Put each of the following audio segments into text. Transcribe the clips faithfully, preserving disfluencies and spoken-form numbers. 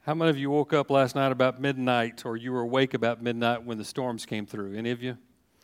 How many of you woke up last night about midnight, or you were awake about midnight when the storms came through? Any of you?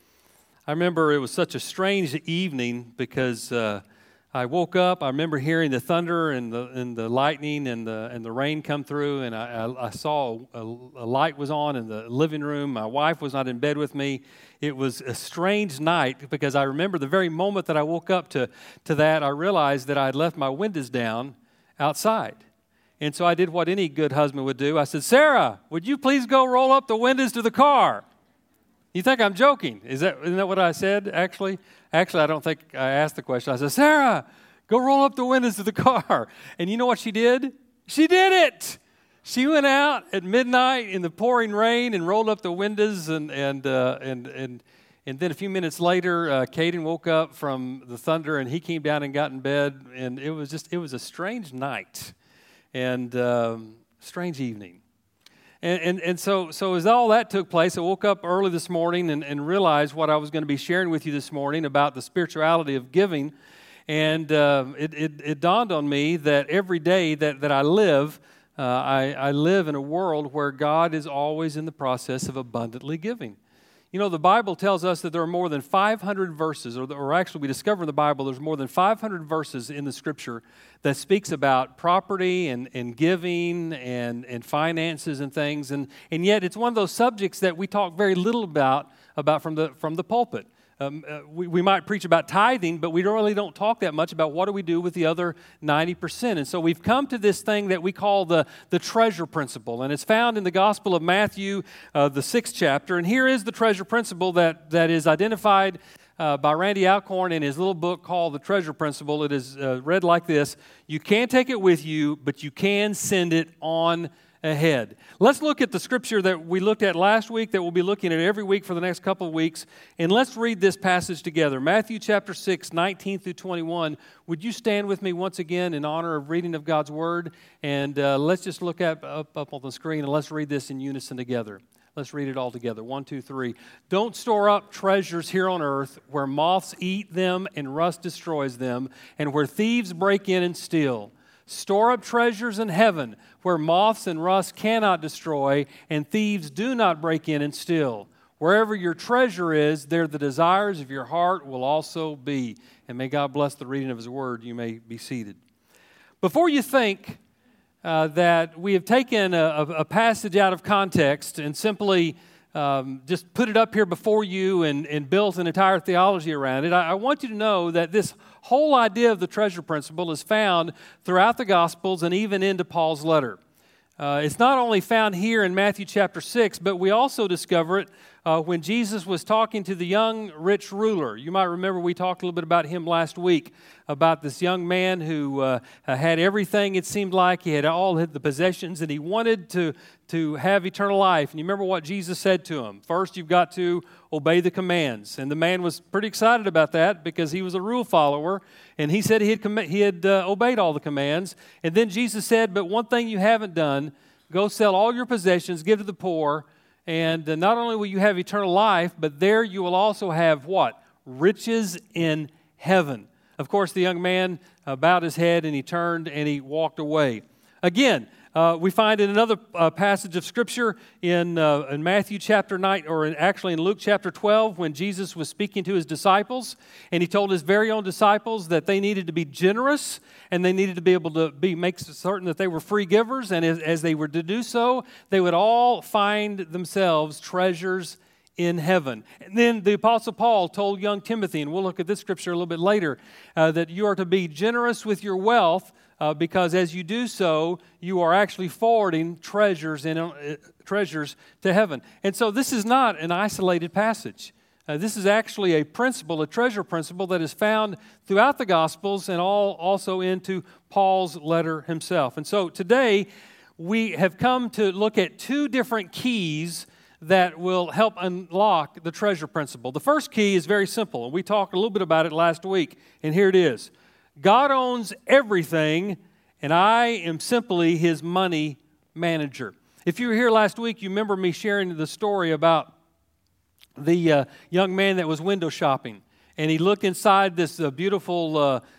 I remember it was such a strange evening because uh, I woke up. I remember hearing the thunder and the and the lightning and the and the rain come through, and I, I, I saw a, a light was on in the living room. My wife was not in bed with me. It was a strange night because I remember the very moment that I woke up to to that, I realized that I had left my windows down outside. And so I did what any good husband would do. I said, Sarah, would you please go roll up the windows to the car? You think I'm joking? Is that, isn't that what I said, actually? Actually, I don't think I asked the question. I said, Sarah, go roll up the windows to the car. And you know what she did? She did it. She went out at midnight in the pouring rain and rolled up the windows. And and uh, and and and then a few minutes later, uh, Caden woke up from the thunder, and he came down and got in bed. And it was just, it was a strange night. And um, strange evening. And, and and so so as all that took place, I woke up early this morning and, and realized what I was going to be sharing with you this morning about the spirituality of giving. And uh, it, it, it dawned on me that every day that, that I live, uh, I, I live in a world where God is always in the process of abundantly giving. You know, the Bible tells us that there are more than five hundred verses, or, or actually we discover in the Bible there's more than five hundred verses in the Scripture that speaks about property and, and giving and, and finances and things. And, and yet it's one of those subjects that we talk very little about, about from the from the pulpit. Um, uh, we, we might preach about tithing, but we don't really don't talk that much about what do we do with the other ninety percent. And so we've come to this thing that we call the, the treasure principle. And it's found in the Gospel of Matthew, uh, the sixth chapter. And here is the treasure principle that, that is identified uh, by Randy Alcorn in his little book called The Treasure Principle. It is uh, read like this: you can't take it with you, but you can send it on ahead. Let's look at the scripture that we looked at last week, that we'll be looking at every week for the next couple of weeks, and let's read this passage together. Matthew chapter six, nineteen through twenty-one. Would you stand with me once again in honor of reading of God's Word? And uh, let's just look at, up, up on the screen, and let's read this in unison together. Let's read it all together. One, two, three. Don't store up treasures here on earth where moths eat them and rust destroys them, and where thieves break in and steal. Store up treasures in heaven where moths and rust cannot destroy and thieves do not break in and steal. Wherever your treasure is, there the desires of your heart will also be. And may God bless the reading of His Word. You may be seated. Before you think uh, that we have taken a, a passage out of context and simply Um, just put it up here before you and, and built an entire theology around it, I, I want you to know that this whole idea of the treasure principle is found throughout the Gospels and even into Paul's letter. Uh, it's not only found here in Matthew chapter six, but we also discover it uh, when Jesus was talking to the young rich ruler. You might remember we talked a little bit about him last week, about this young man who uh, had everything, it seemed like. He had all the possessions, and he wanted to, to have eternal life. And you remember what Jesus said to him? First, you've got to obey the commands. And the man was pretty excited about that because he was a rule follower, and he said he had, com- he had uh, obeyed all the commands. And then Jesus said, but one thing you haven't done, go sell all your possessions, give to the poor, and uh, not only will you have eternal life, but there you will also have what? Riches in heaven. Of course, the young man uh, bowed his head, and he turned and he walked away. Again, uh, we find in another uh, passage of Scripture in, uh, in Matthew chapter nine, or in, actually in Luke chapter twelve, when Jesus was speaking to His disciples, and He told His very own disciples that they needed to be generous, and they needed to be able to be make certain that they were free givers, and as, as they were to do so, they would all find themselves treasures in heaven. And then the Apostle Paul told young Timothy, and we'll look at this scripture a little bit later, uh, that you are to be generous with your wealth, uh, because as you do so, you are actually forwarding treasures in uh, treasures to heaven. And so this is not an isolated passage. Uh, this is actually a principle, a treasure principle that is found throughout the Gospels and all also into Paul's letter himself. And so today we have come to look at two different keys that will help unlock the treasure principle. The first key is very simple, and we talked a little bit about it last week, and here it is. God owns everything, and I am simply His money manager. If you were here last week, you remember me sharing the story about the uh, young man that was window shopping, and he looked inside this uh, beautiful uh,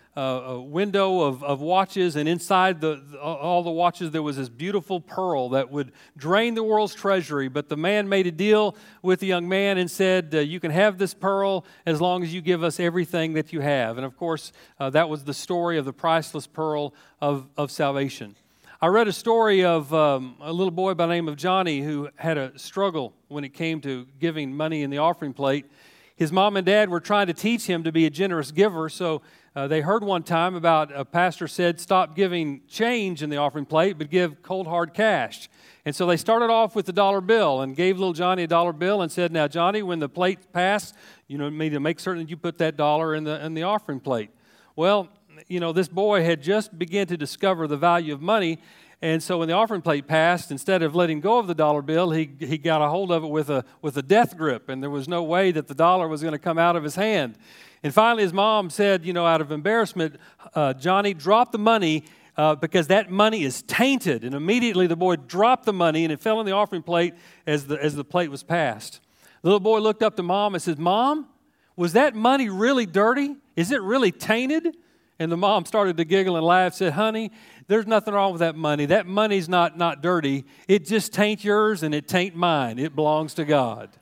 a window of, of watches, and inside the, the all the watches there was this beautiful pearl that would drain the world's treasury. But the man made a deal with the young man and said, uh, you can have this pearl as long as you give us everything that you have. And of course, uh, that was the story of the priceless pearl of, of salvation. I read a story of um, a little boy by the name of Johnny who had a struggle when it came to giving money in the offering plate. His mom and dad were trying to teach him to be a generous giver, so uh, they heard one time about a pastor said, stop giving change in the offering plate, but give cold hard cash. And so they started off with the dollar bill and gave little Johnny a dollar bill and said, now Johnny, when the plate passed, you know, need to make certain that you put that dollar in the in the offering plate. Well, you know, this boy had just begun to discover the value of money. And so when the offering plate passed, instead of letting go of the dollar bill, he he got a hold of it with a with a death grip, and there was no way that the dollar was going to come out of his hand. And finally, his mom said, you know, out of embarrassment, uh, Johnny, drop the money uh, because that money is tainted. And immediately the boy dropped the money, and it fell in the offering plate as the as the plate was passed. The little boy looked up to Mom and said, Mom, was that money really dirty? Is it really tainted? And the mom started to giggle and laugh, said, honey, there's nothing wrong with that money. That money's not, not dirty. It just tain't yours and it tain't mine. It belongs to God.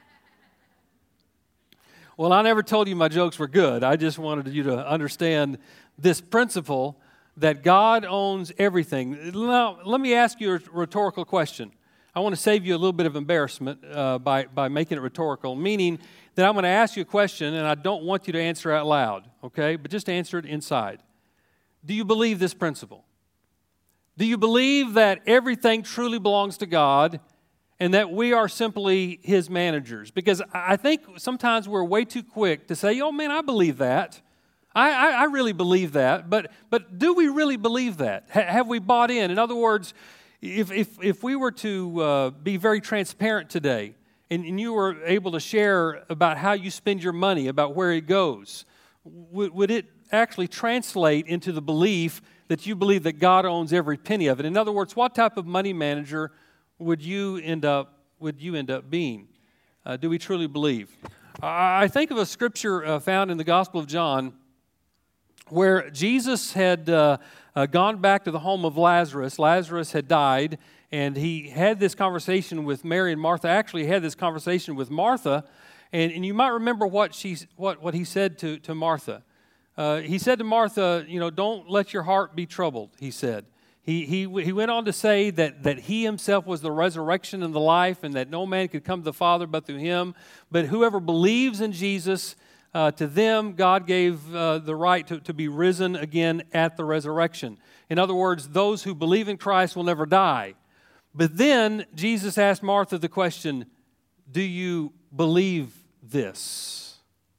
Well, I never told you my jokes were good. I just wanted you to understand this principle that God owns everything. Now, let me ask you a rhetorical question. I want to save you a little bit of embarrassment uh, by, by making it rhetorical, meaning that I'm going to ask you a question, and I don't want you to answer out loud, okay? But just answer it inside. Do you believe this principle? Do you believe that everything truly belongs to God and that we are simply His managers? Because I think sometimes we're way too quick to say, oh, man, I believe that. I, I, I really believe that. But, but do we really believe that? H- have we bought in? In other words, if, if, if we were to uh, be very transparent today, and you were able to share about how you spend your money, about where it goes, would, would it actually translate into the belief that you believe that God owns every penny of it? In other words, what type of money manager would you end up would you end up being? Uh, do we truly believe? I think of a scripture uh, found in the Gospel of John where Jesus had uh, uh, gone back to the home of Lazarus. Lazarus had died, and he had this conversation with Mary and Martha. Actually, he had this conversation with Martha, and, and you might remember what she what, what he said to, to Martha. Uh, he said to Martha, you know, don't let your heart be troubled, he said. He, he, he went on to say that, that he himself was the resurrection and the life, and that no man could come to the Father but through him. But whoever believes in Jesus, uh, to them God gave uh, the right to, to be risen again at the resurrection. In other words, those who believe in Christ will never die. But then Jesus asked Martha the question, do you believe this?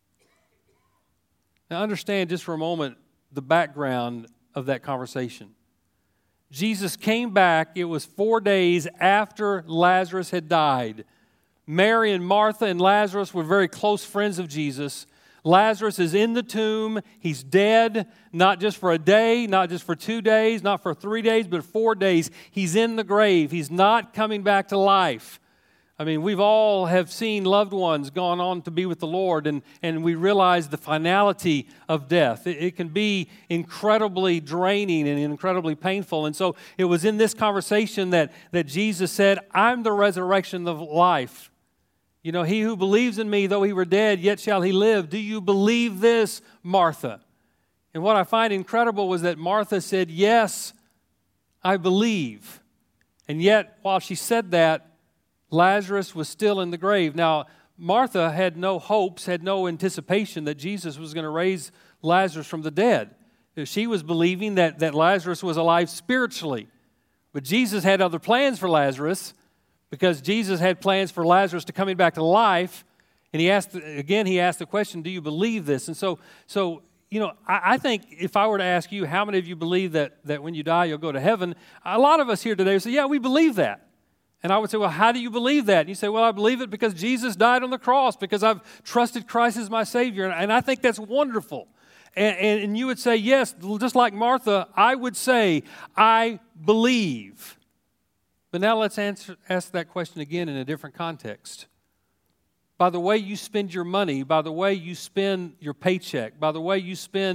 Now understand just for a moment the background of that conversation. Jesus came back. It was four days after Lazarus had died. Mary and Martha and Lazarus were very close friends of Jesus. Lazarus is in the tomb. He's dead, not just for a day, not just for two days, not for three days, but four days. He's in the grave. He's not coming back to life. I mean, we've all have seen loved ones gone on to be with the Lord, and, and we realize the finality of death. It, it can be incredibly draining and incredibly painful. And so it was in this conversation that, that Jesus said, I'm the resurrection of life. You know, he who believes in me, though he were dead, yet shall he live. Do you believe this, Martha? And what I find incredible was that Martha said, yes, I believe. And yet, while she said that, Lazarus was still in the grave. Now, Martha had no hopes, had no anticipation that Jesus was going to raise Lazarus from the dead. She was believing that, that Lazarus was alive spiritually. But Jesus had other plans for Lazarus, because Jesus had plans for Lazarus to coming back to life. And he asked, again, he asked the question, do you believe this? And so, so you know, I, I think if I were to ask you, how many of you believe that, that when you die, you'll go to heaven? A lot of us here today would say, yeah, we believe that. And I would say, well, how do you believe that? And you say, well, I believe it because Jesus died on the cross, because I've trusted Christ as my Savior. And, and I think that's wonderful. And, and, and you would say, yes, just like Martha, I would say, I believe. But now let's answer, ask that question again in a different context. By the way you spend your money, by the way you spend your paycheck, by the way you spend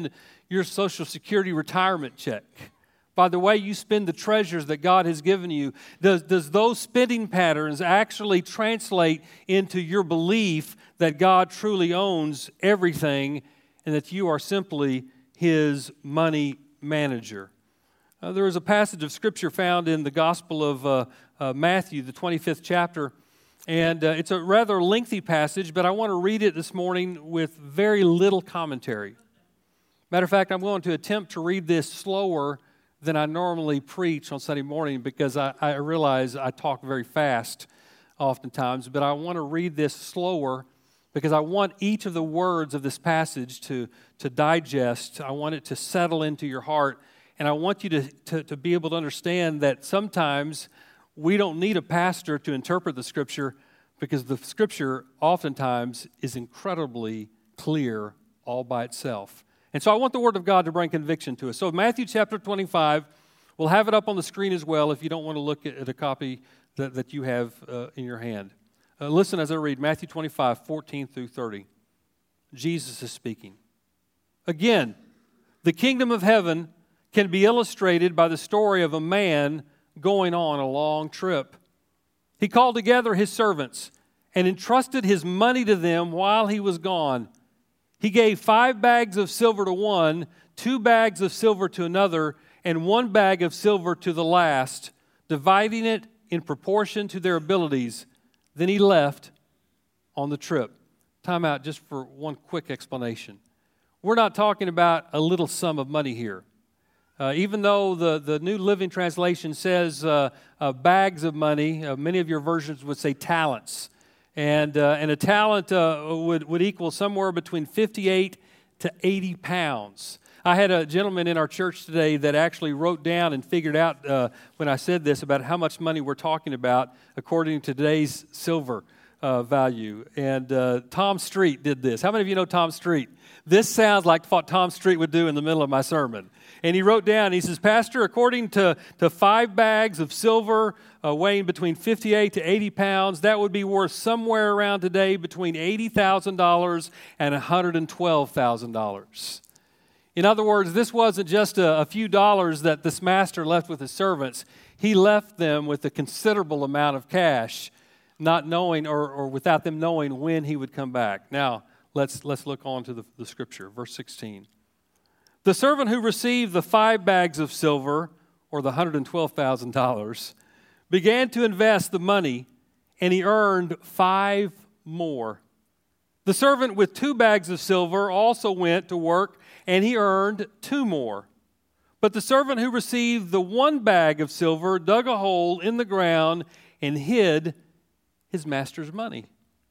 your Social Security retirement check, by the way you spend the treasures that God has given you? Does, does those spending patterns actually translate into your belief that God truly owns everything and that you are simply His money manager? Uh, there is a passage of Scripture found in the Gospel of uh, uh, Matthew, the twenty-fifth chapter, and uh, it's a rather lengthy passage, but I want to read it this morning with very little commentary. Matter of fact, I'm going to attempt to read this slower than I normally preach on Sunday morning because I, I realize I talk very fast oftentimes, but I want to read this slower because I want each of the words of this passage to, to digest. I want it to settle into your heart, and I want you to, to, to be able to understand that sometimes we don't need a pastor to interpret the Scripture because the Scripture oftentimes is incredibly clear all by itself. And so I want the Word of God to bring conviction to us. So Matthew chapter twenty-five, we'll have it up on the screen as well if you don't want to look at a copy that, that you have uh, in your hand. Uh, listen as I read Matthew twenty-five, fourteen through thirty. Jesus is speaking. Again, the kingdom of heaven can be illustrated by the story of a man going on a long trip. He called together his servants and entrusted his money to them while he was gone. He gave five bags of silver to one, two bags of silver to another, and one bag of silver to the last, dividing it in proportion to their abilities. Then he left on the trip. Time out just for one quick explanation. We're not talking about a little sum of money here. Uh, even though the, the New Living Translation says uh, uh, bags of money, uh, many of your versions would say talents. And uh, and a talent uh, would, would equal somewhere between fifty-eight to eighty pounds. I had a gentleman in our church today that actually wrote down and figured out uh, when I said this about how much money we're talking about according to today's silver uh, value. And uh, Tom Street did this. How many of you know Tom Street? This sounds like what Tom Street would do in the middle of my sermon. And he wrote down, he says, Pastor, according to, to five bags of silver uh, weighing between fifty-eight to eighty pounds, that would be worth somewhere around today between eighty thousand dollars and one hundred twelve thousand dollars. In other words, this wasn't just a, a few dollars that this master left with his servants. He left them with a considerable amount of cash, not knowing or, or without them knowing when he would come back. Now, let's, let's look on to the, the scripture, verse sixteen. The servant who received the five bags of silver, or the one hundred twelve thousand dollars, began to invest the money, and he earned five more. The servant with two bags of silver also went to work, and he earned two more. But the servant who received the one bag of silver dug a hole in the ground and hid his master's money.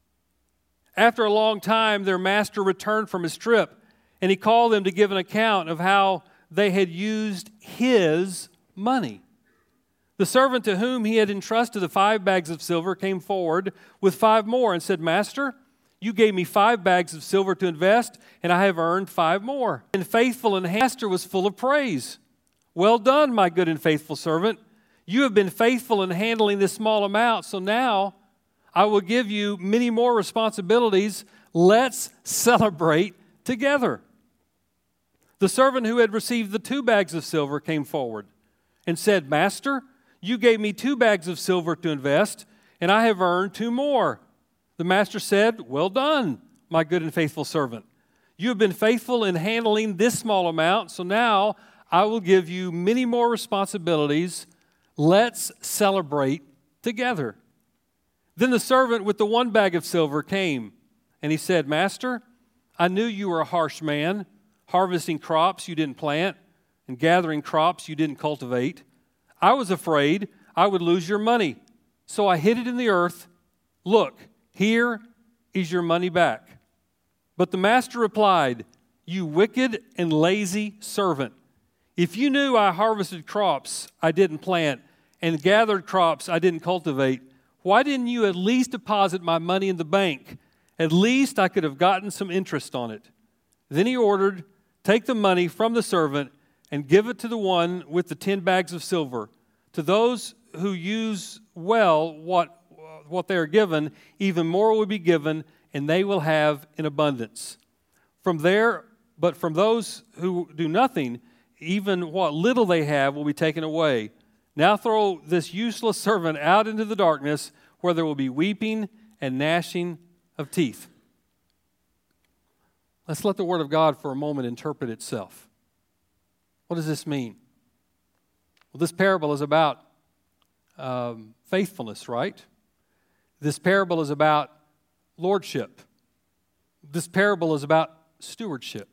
After a long time, their master returned from his trip, and he called them to give an account of how they had used his money. The servant to whom he had entrusted the five bags of silver came forward with five more and said, Master, you gave me five bags of silver to invest, and I have earned five more. And faithful and master was full of praise. Well done, my good and faithful servant. You have been faithful in handling this small amount, so now I will give you many more responsibilities. Let's celebrate together. The servant who had received the two bags of silver came forward and said, Master, you gave me two bags of silver to invest, and I have earned two more. The master said, Well done, my good and faithful servant. You have been faithful in handling this small amount, so now I will give you many more responsibilities. Let's celebrate together. Then the servant with the one bag of silver came, and he said, Master, I knew you were a harsh man, harvesting crops you didn't plant and gathering crops you didn't cultivate. I was afraid I would lose your money, so I hid it in the earth. Look, here is your money back. But the master replied, You wicked and lazy servant. If you knew I harvested crops I didn't plant and gathered crops I didn't cultivate, why didn't you at least deposit my money in the bank? At least I could have gotten some interest on it. Then he ordered, Take the money from the servant and give it to the one with the ten bags of silver. To those who use well what, what they are given, even more will be given, and they will have in abundance. From there But from those who do nothing, even what little they have will be taken away. Now throw this useless servant out into the darkness, where there will be weeping and gnashing of teeth." Let's let the Word of God for a moment interpret itself. What does this mean? Well, this parable is about um, faithfulness, right? This parable is about lordship. This parable is about stewardship.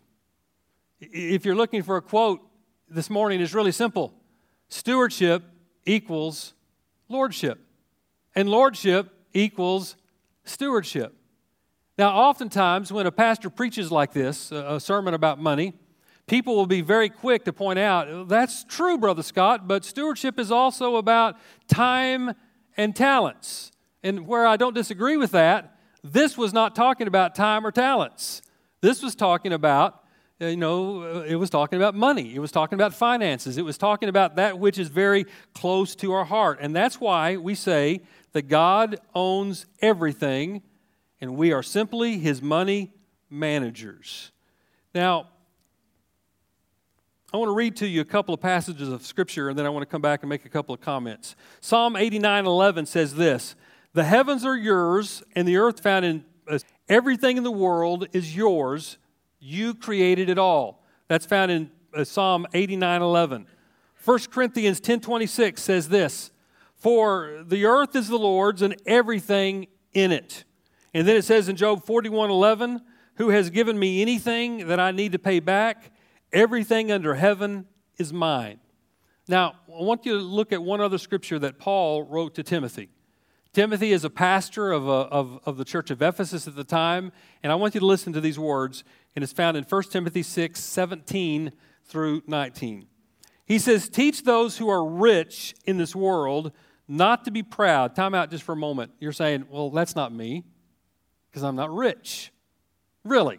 If you're looking for a quote this morning, it's really simple. Stewardship equals lordship. And lordship equals stewardship. Now, oftentimes when a pastor preaches like this, a sermon about money, people will be very quick to point out, that's true, Brother Scott, but stewardship is also about time and talents. And where I don't disagree with that, this was not talking about time or talents. This was talking about, you know, it was talking about money. It was talking about finances. It was talking about that which is very close to our heart. And that's why we say that God owns everything, and we are simply His money managers. Now, I want to read to you a couple of passages of Scripture, and then I want to come back and make a couple of comments. Psalm eighty-nine eleven says this, "The heavens are yours, and the earth found in uh, everything in the world is yours. You created it all." That's found in uh, Psalm eighty-nine eleven. First Corinthians ten twenty-six says this, "For the earth is the Lord's and everything in it." And then it says in Job forty-one eleven, "Who has given me anything that I need to pay back? Everything under heaven is mine." Now, I want you to look at one other scripture that Paul wrote to Timothy. Timothy is a pastor of, a, of, of the church of Ephesus at the time, and I want you to listen to these words, and it's found in First Timothy six seventeen through nineteen. He says, "Teach those who are rich in this world not to be proud." Time out just for a moment. You're saying, "Well, that's not me, because I'm not rich." Really?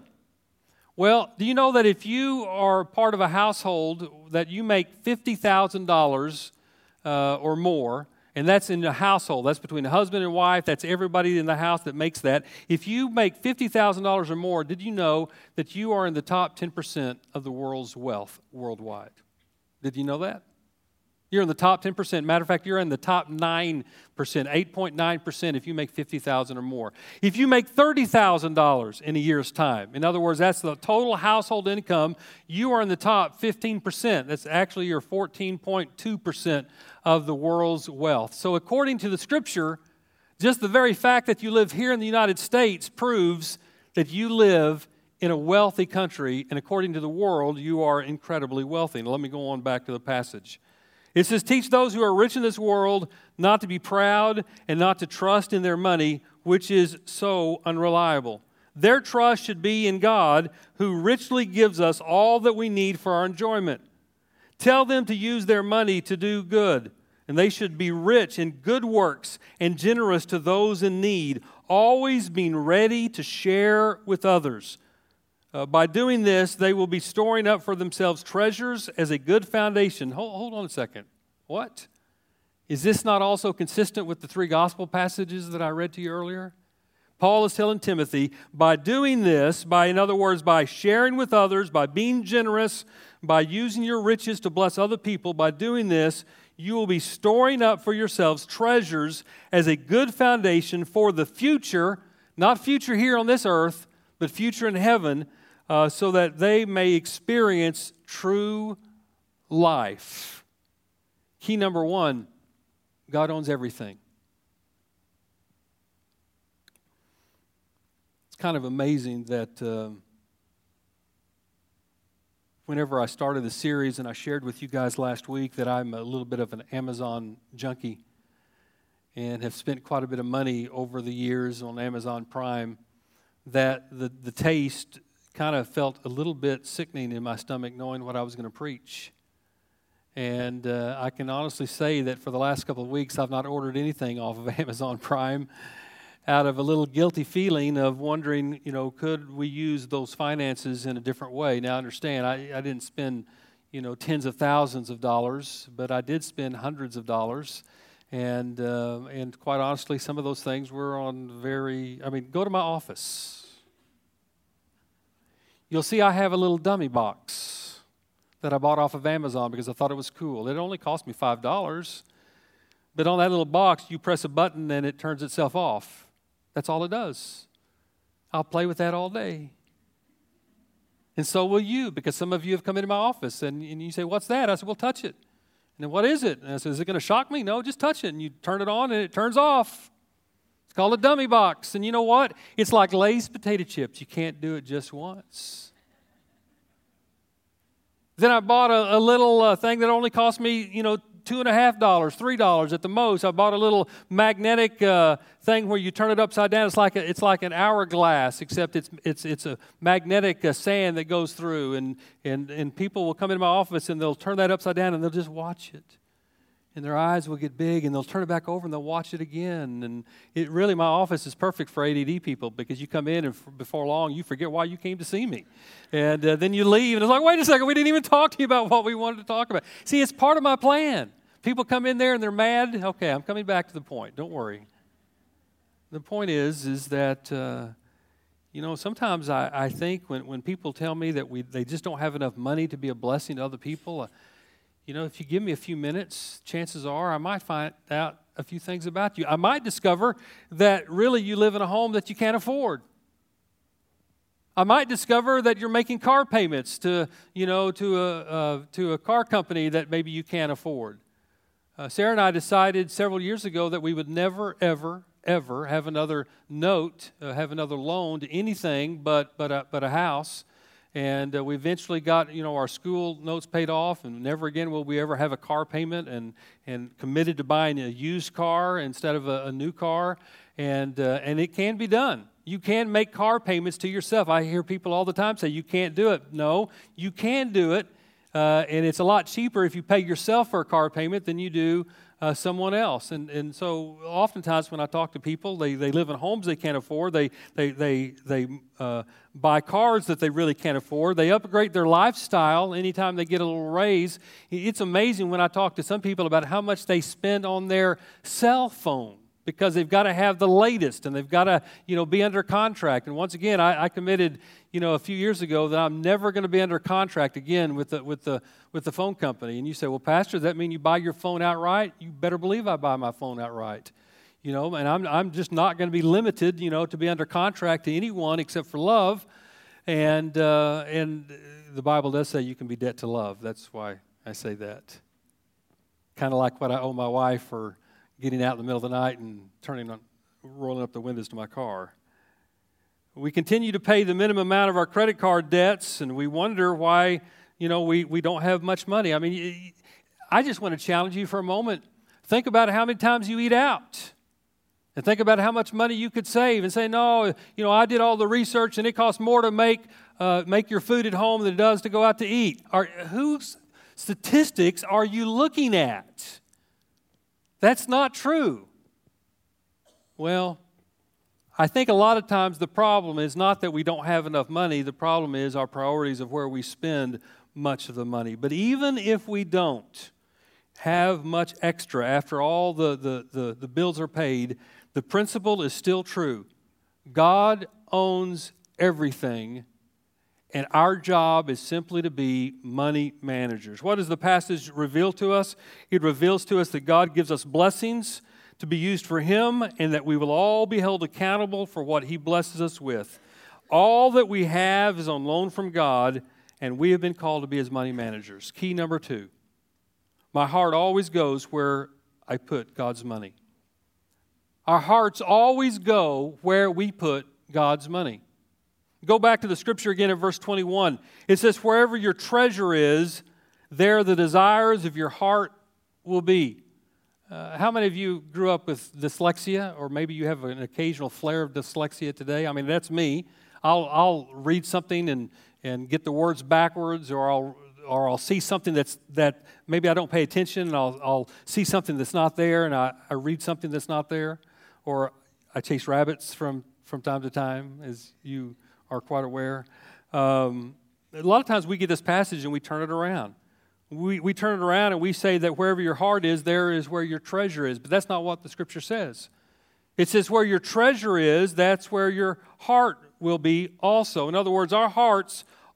Well, do you know that if you are part of a household that you make fifty thousand dollars uh, or more, and that's in the household, that's between the husband and wife, that's everybody in the house that makes that. If you make fifty thousand dollars or more, did you know that you are in the top ten percent of the world's wealth worldwide? Did you know that? You're in the top ten percent. Matter of fact, you're in the top nine percent, eight point nine percent if you make fifty thousand dollars or more. If you make thirty thousand dollars in a year's time, in other words, that's the total household income, you are in the top fifteen percent. That's actually your fourteen point two percent of the world's wealth. So according to the Scripture, just the very fact that you live here in the United States proves that you live in a wealthy country, and according to the world, you are incredibly wealthy. Now let me go on back to the passage. It says, "Teach those who are rich in this world not to be proud and not to trust in their money, which is so unreliable. Their trust should be in God, who richly gives us all that we need for our enjoyment. Tell them to use their money to do good, and they should be rich in good works and generous to those in need, always being ready to share with others. Uh, by doing this, they will be storing up for themselves treasures as a good foundation." Hold, hold on a second. What? Is this not also consistent with the three gospel passages that I read to you earlier? Paul is telling Timothy, by doing this, by, in other words, by sharing with others, by being generous, by using your riches to bless other people, by doing this, you will be storing up for yourselves treasures as a good foundation for the future, not future here on this earth, but future in heaven, Uh, so that they may experience true life. Key number one, God owns everything. It's kind of amazing that uh, whenever I started the series, and I shared with you guys last week that I'm a little bit of an Amazon junkie and have spent quite a bit of money over the years on Amazon Prime, that the, the taste kind of felt a little bit sickening in my stomach knowing what I was going to preach. And uh, I can honestly say that for the last couple of weeks, I've not ordered anything off of Amazon Prime out of a little guilty feeling of wondering, you know, could we use those finances in a different way? Now, understand, I, I didn't spend, you know, tens of thousands of dollars, but I did spend hundreds of dollars. And, uh, and quite honestly, some of those things were on very, I mean, go to my office. you'll see I have a little dummy box that I bought off of Amazon because I thought it was cool. It only cost me five dollars. But on that little box, you press a button and it turns itself off. That's all it does. I'll play with that all day. And so will you, because some of you have come into my office and, and you say, what's that? I said, well, touch it. And then what is it? And I said, is it going to shock me? No, just touch it. And you turn it on and it turns off. It's called a dummy box. And you know what? It's like Lay's potato chips. You can't do it just once. Then I bought a, a little uh, thing that only cost me, you know, two and a half dollars, three dollars at the most. I bought a little magnetic uh, thing where you turn it upside down. It's like a, it's like an hourglass, except it's it's it's a magnetic uh, sand that goes through, and and and people will come into my office and they'll turn that upside down and they'll just watch it, and their eyes will get big and they'll turn it back over and they'll watch it again. And it really, my office is perfect for A D D people because you come in and f- before long you forget why you came to see me, and uh, then you leave and it's like, wait a second, we didn't even talk to you about what we wanted to talk about. See, it's part of my plan. People come in there and they're mad. Okay, I'm coming back to the point. Don't worry. The point is, is that, uh, you know, sometimes I, I think when, when people tell me that we they just don't have enough money to be a blessing to other people, uh, you know, if you give me a few minutes, chances are I might find out a few things about you. I might discover that really you live in a home that you can't afford. I might discover that you're making car payments to, you know, to a uh, to a car company that maybe you can't afford. Uh, Sarah and I decided several years ago that we would never, ever, ever have another note, uh, have another loan to anything but but a, but a house. And uh, we eventually got, you know, our school notes paid off, and never again will we ever have a car payment, and and committed to buying a used car instead of a, a new car. And uh, and it can be done. You can make car payments to yourself. I hear people all the time say, you can't do it. No, you can do it. Uh, and it's a lot cheaper if you pay yourself for a car payment than you do uh, someone else. And and so oftentimes when I talk to people, they, they live in homes they can't afford. They they they they uh, buy cars that they really can't afford. They upgrade their lifestyle anytime they get a little raise. It's amazing when I talk to some people about how much they spend on their cell phone, because they've got to have the latest and they've got to, you know, be under contract. And once again, I, I committed, you know, a few years ago that I'm never going to be under contract again with the with the with the phone company. And you say, well, Pastor, does that mean you buy your phone outright? You better believe I buy my phone outright. You know, and I'm I'm just not going to be limited, you know, to be under contract to anyone except for love. And uh, and the Bible does say you can be debt to love. That's why I say that. Kind of like what I owe my wife for getting out in the middle of the night and turning on, rolling up the windows to my car. We continue to pay the minimum amount of our credit card debts, and we wonder why, you know, we, we don't have much money. I mean, I just want to challenge you for a moment. Think about how many times you eat out, and think about how much money you could save, and say, no, you know, I did all the research, and it costs more to make uh, make your food at home than it does to go out to eat. Are, whose statistics are you looking at? That's not true. Well, I think a lot of times the problem is not that we don't have enough money. The problem is our priorities of where we spend much of the money. But even if we don't have much extra after all the, the, the, the bills are paid, the principle is still true. God owns everything, and our job is simply to be money managers. What does the passage reveal to us? It reveals to us that God gives us blessings to be used for Him, and that we will all be held accountable for what He blesses us with. All that we have is on loan from God, and we have been called to be His money managers. Key number two, my heart always goes where I put God's money. Our hearts always go where we put God's money. Go back to the scripture again in verse twenty-one. It says, wherever your treasure is, there the desires of your heart will be. Uh, how many of you grew up with dyslexia, or maybe you have an occasional flare of dyslexia today? I mean, that's me. I'll I'll read something and, and get the words backwards, or I'll or I'll see something that's that maybe I don't pay attention, and I'll I'll see something that's not there, and I, I read something that's not there, or I chase rabbits from, from time to time, as you are quite aware. Um, a lot of times we get this passage and we turn it around. We we turn it around and we say that wherever your heart is, there is where your treasure is. But that's not what the Scripture says. It says where your treasure is, that's where your heart will be also. In other words, our hearts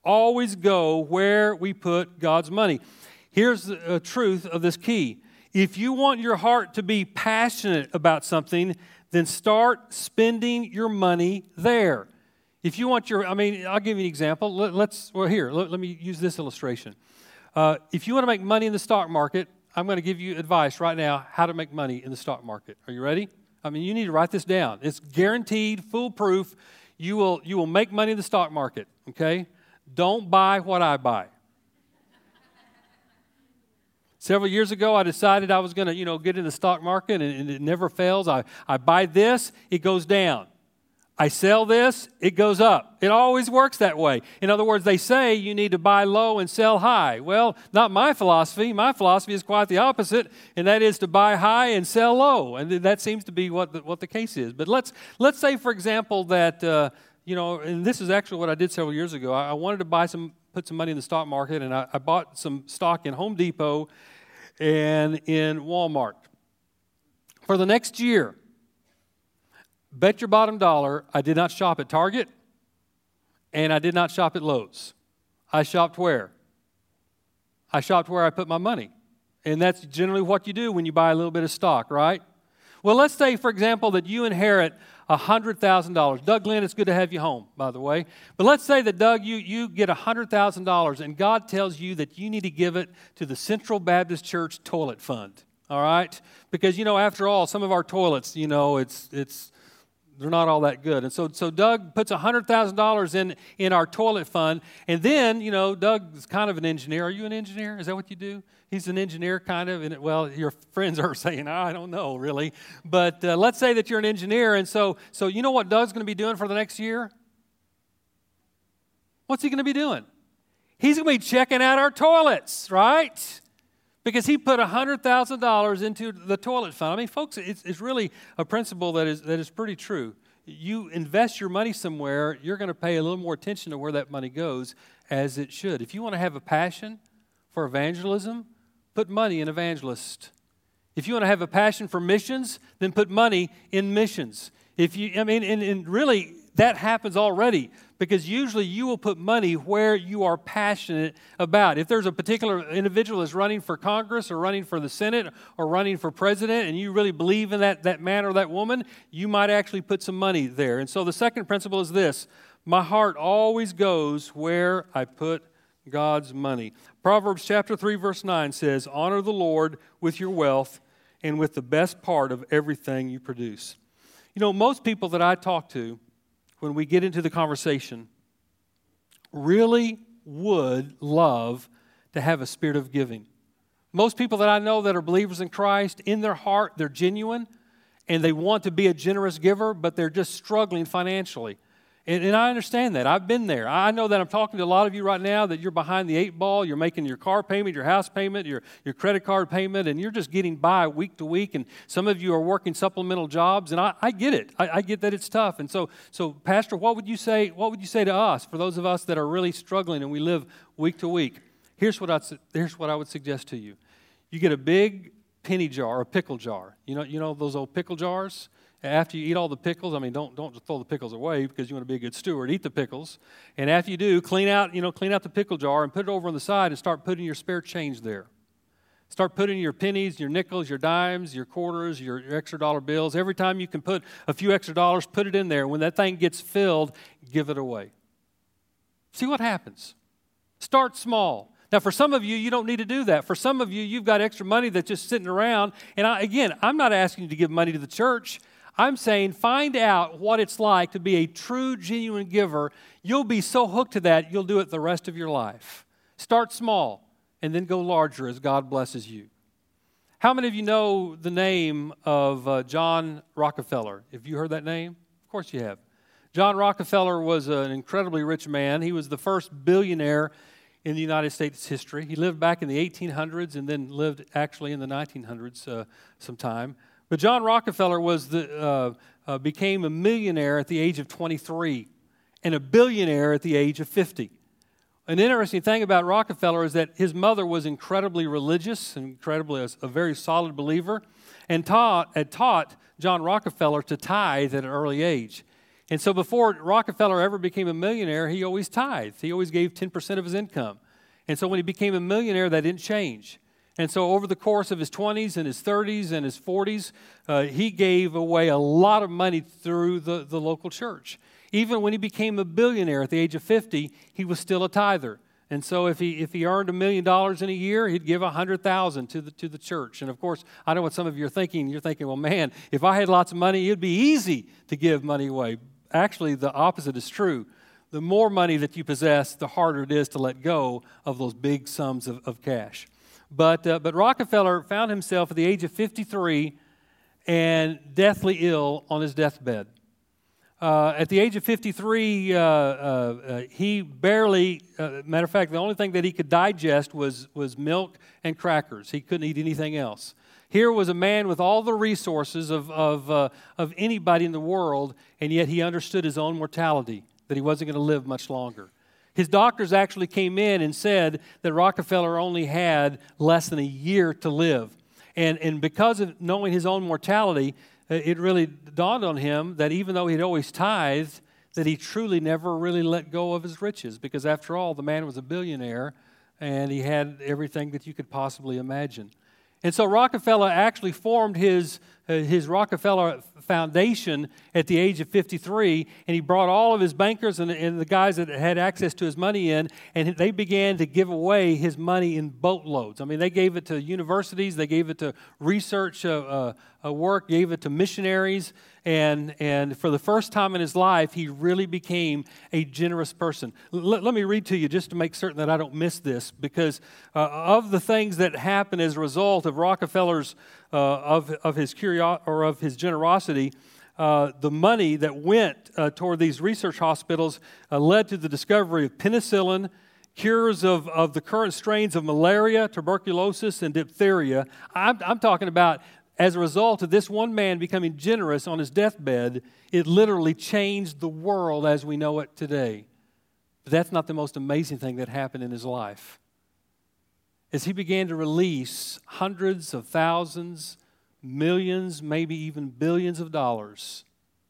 always go where we put God's money. Here's the uh, truth of this key. If you want your heart to be passionate about something, then start spending your money there. If you want your, I mean, I'll give you an example. Let, let's, well, here, let, let me use this illustration. Uh, if you want to make money in the stock market, I'm going to give you advice right now how to make money in the stock market. Are you ready? I mean, you need to write this down. It's guaranteed, foolproof. You will, you will make money in the stock market, okay? Don't buy what I buy. Several years ago, I decided I was going to, you know, get in the stock market, and, and it never fails. I, I buy this, it goes down. I sell this, it goes up. It always works that way. In other words, they say you need to buy low and sell high. Well, not my philosophy. My philosophy is quite the opposite, and that is to buy high and sell low. And that seems to be what the, what the case is. But let's let's say, for example, that, uh, you know, and this is actually what I did several years ago. I, I wanted to buy some, put some money in the stock market, and I, I bought some stock in Home Depot and in Walmart. For the next year, bet your bottom dollar, I did not shop at Target, and I did not shop at Lowe's. I shopped where? I shopped where I put my money. And that's generally what you do when you buy a little bit of stock, right? Well, let's say, for example, that you inherit one hundred thousand dollars. Doug Glenn, it's good to have you home, by the way. But let's say that, Doug, you, you get one hundred thousand dollars, and God tells you that you need to give it to the Central Baptist Church Toilet Fund, all right? Because, you know, after all, some of our toilets, you know, it's it's... they're not all that good. And so so Doug puts one hundred thousand dollars in, in our toilet fund. And then, you know, Doug's kind of an engineer. Are you an engineer? Is that what you do? He's an engineer kind of. And it, well, your friends are saying, I don't know, really. But uh, let's say that you're an engineer. And so, so you know what Doug's going to be doing for the next year? What's he going to be doing? He's going to be checking out our toilets, right? Because he put one hundred thousand dollars into the toilet fund. I mean, folks, it's, it's really a principle that is that is pretty true. You invest your money somewhere, you're going to pay a little more attention to where that money goes, as it should. If you want to have a passion for evangelism, put money in evangelists. If you want to have a passion for missions, then put money in missions. If you, I mean, and, and really, that happens already, because usually you will put money where you are passionate about. If there's a particular individual that's running for Congress or running for the Senate or running for president, and you really believe in that, that man or that woman, you might actually put some money there. And so the second principle is this: my heart always goes where I put God's money. Proverbs chapter three, verse nine says, honor the Lord with your wealth and with the best part of everything you produce. You know, most people that I talk to, when we get into the conversation, really would love to have a spirit of giving. Most people that I know that are believers in Christ, in their heart, they're genuine, and they want to be a generous giver, but they're just struggling financially. And, and I understand that. I've been there. I know that I'm talking to a lot of you right now that you're behind the eight ball. You're making your car payment, your house payment, your, your credit card payment, and you're just getting by week to week. And some of you are working supplemental jobs, and I, I get it. I, I get that it's tough. And so, so, Pastor, what would you say? What would you say to us, for those of us that are really struggling and we live week to week? Here's what I here's what I would suggest to you. You get a big penny jar, a pickle jar. You know, you know those old pickle jars. After you eat all the pickles, I mean, don't don't just throw the pickles away, because you want to be a good steward. Eat the pickles, and after you do, clean out you know clean out the pickle jar and put it over on the side and start putting your spare change there. Start putting your pennies, your nickels, your dimes, your quarters, your, your extra dollar bills. Every time you can put a few extra dollars, put it in there. When that thing gets filled, give it away. See what happens. Start small. Now, for some of you, you don't need to do that. For some of you, you've got extra money that's just sitting around. And I, again, I'm not asking you to give money to the church. I'm saying find out what it's like to be a true, genuine giver. You'll be so hooked to that, you'll do it the rest of your life. Start small and then go larger as God blesses you. How many of you know the name of uh, John Rockefeller? Have you heard that name? Of course you have. John Rockefeller was an incredibly rich man. He was the first billionaire in the United States history. He lived back in the eighteen hundreds and then lived actually in the nineteen hundreds uh, sometime. But John Rockefeller was the, uh, uh, became a millionaire at the age of twenty-three and a billionaire at the age of fifty. An interesting thing about Rockefeller is that his mother was incredibly religious, incredibly a, a very solid believer, and taught, had taught John Rockefeller to tithe at an early age. And so before Rockefeller ever became a millionaire, he always tithed. He always gave ten percent of his income. And so when he became a millionaire, that didn't change. And so over the course of his twenties and his thirties and his forties, uh, he gave away a lot of money through the, the local church. Even when he became a billionaire at the age of fifty, he was still a tither. And so if he if he earned a million dollars in a year, he'd give a hundred thousand to the to the church. And of course, I know what some of you are thinking. You're thinking, well, man, if I had lots of money, it'd be easy to give money away. Actually, the opposite is true. The more money that you possess, the harder it is to let go of those big sums of, of cash. But uh, but Rockefeller found himself at the age of fifty-three and deathly ill on his deathbed. Uh, at the age of fifty-three, uh, uh, uh, he barely, uh, matter of fact, the only thing that he could digest was, was milk and crackers. He couldn't eat anything else. Here was a man with all the resources of, of, uh, of anybody in the world, and yet he understood his own mortality, that he wasn't going to live much longer. His doctors actually came in and said that Rockefeller only had less than a year to live. And, and because of knowing his own mortality, it really dawned on him that even though he'd always tithed, that he truly never really let go of his riches, because after all, the man was a billionaire and he had everything that you could possibly imagine. And so Rockefeller actually formed his, uh, his Rockefeller Foundation at the age of fifty-three, and he brought all of his bankers and, and the guys that had access to his money in, and they began to give away his money in boatloads. I mean, they gave it to universities, they gave it to research uh, uh, work, gave it to missionaries, and, and for the first time in his life, he really became a generous person. L- let me read to you just to make certain that I don't miss this, because uh, of the things that happened as a result of Rockefeller's uh, of of his curio- or of his generosity, uh, the money that went uh, toward these research hospitals uh, led to the discovery of penicillin, cures of, of the current strains of malaria, tuberculosis, and diphtheria. I'm, I'm talking about as a result of this one man becoming generous on his deathbed, it literally changed the world as we know it today. But that's not the most amazing thing that happened in his life. As he began to release hundreds of thousands, millions, maybe even billions of dollars,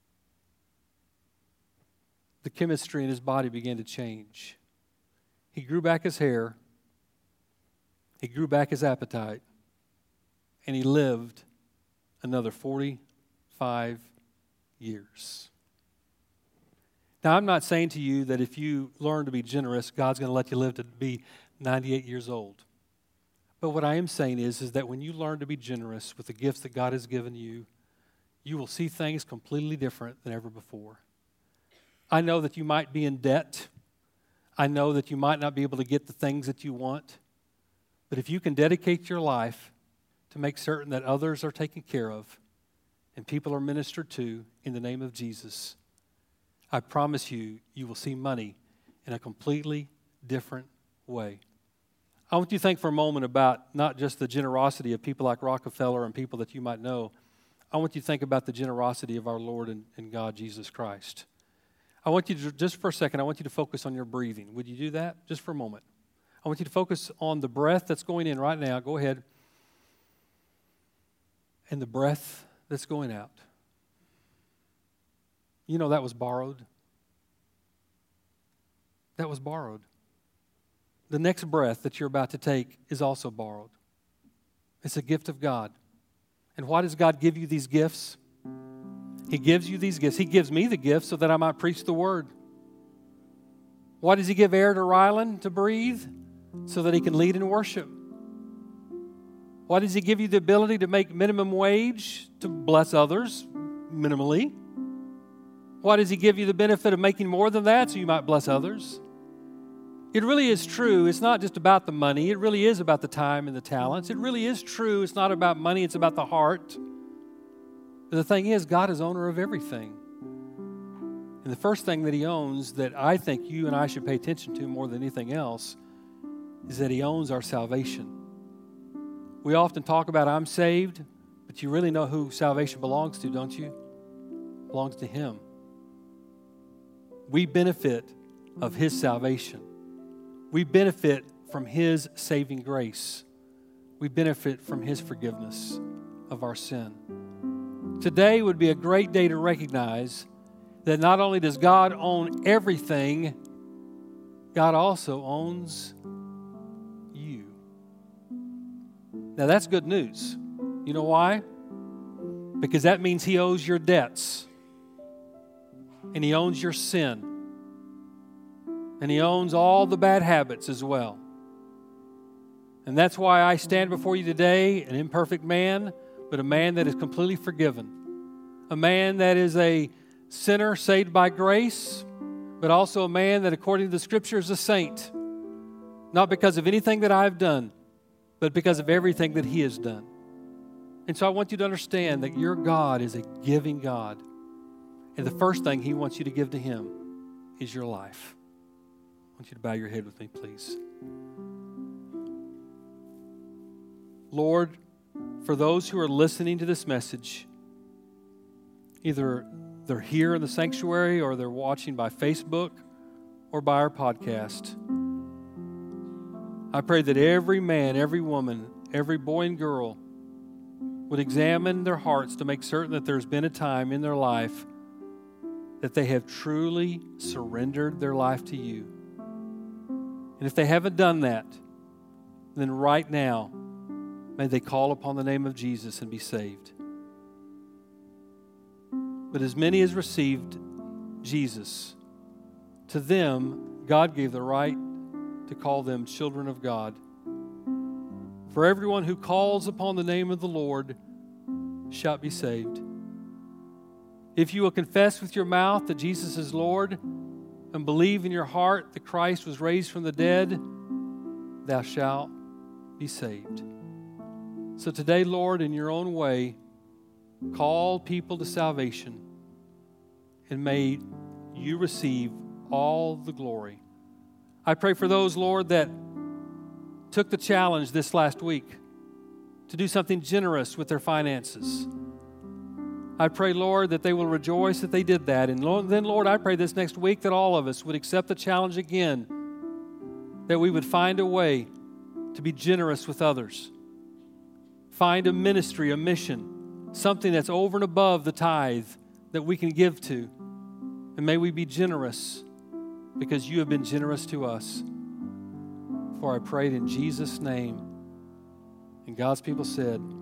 the chemistry in his body began to change. He grew back his hair, he grew back his appetite, and he lived another forty-five years. Now, I'm not saying to you that if you learn to be generous, God's going to let you live to be ninety-eight years old. But what I am saying is, is that when you learn to be generous with the gifts that God has given you, you will see things completely different than ever before. I know that you might be in debt. I know that you might not be able to get the things that you want. But if you can dedicate your life to make certain that others are taken care of and people are ministered to in the name of Jesus, I promise you, you will see money in a completely different way. I want you to think for a moment about not just the generosity of people like Rockefeller and people that you might know. I want you to think about the generosity of our Lord and, and God, Jesus Christ. I want you to, just for a second, I want you to focus on your breathing. Would you do that? Just for a moment. I want you to focus on the breath that's going in right now. Go ahead. And the breath that's going out. You know that was borrowed. That was borrowed. The next breath that you're about to take is also borrowed. It's a gift of God. And why does God give you these gifts? He gives you these gifts. He gives me the gifts so that I might preach the word. Why does He give air to Rylan to breathe? So that he can lead in worship. Why does He give you the ability to make minimum wage to bless others minimally? Why does He give you the benefit of making more than that so you might bless others? It really is true. It's not just about the money. It really is about the time and the talents. It really is true. It's not about money. It's about the heart. But the thing is, God is owner of everything. And the first thing that He owns that I think you and I should pay attention to more than anything else is that He owns our salvation. We often talk about I'm saved, but you really know who salvation belongs to, don't you? It belongs to Him. We benefit of His salvation. We benefit from His saving grace. We benefit from His forgiveness of our sin. Today would be a great day to recognize that not only does God own everything, God also owns you. Now that's good news. You know why? Because that means He owes your debts. And He owns your sin. And He owns all the bad habits as well. And that's why I stand before you today, an imperfect man, but a man that is completely forgiven. A man that is a sinner saved by grace, but also a man that, according to the Scripture, is a saint. Not because of anything that I've done, but because of everything that He has done. And so I want you to understand that your God is a giving God. And the first thing He wants you to give to Him is your life. I want you to bow your head with me, please. Lord, for those who are listening to this message, either they're here in the sanctuary or they're watching by Facebook or by our podcast, I pray that every man, every woman, every boy and girl would examine their hearts to make certain that there's been a time in their life that they have truly surrendered their life to You. And if they haven't done that, then right now, may they call upon the name of Jesus and be saved. But as many as received Jesus, to them, God gave the right to call them children of God. For everyone who calls upon the name of the Lord shall be saved. If you will confess with your mouth that Jesus is Lord and believe in your heart that Christ was raised from the dead, thou shalt be saved. So today, Lord, in your own way, call people to salvation, and may you receive all the glory. I pray for those, Lord, that took the challenge this last week to do something generous with their finances. I pray, Lord, that they will rejoice that they did that. And then, Lord, I pray this next week that all of us would accept the challenge again, that we would find a way to be generous with others. Find a ministry, a mission, something that's over and above the tithe that we can give to. And may we be generous because you have been generous to us. For I prayed in Jesus' name. And God's people said,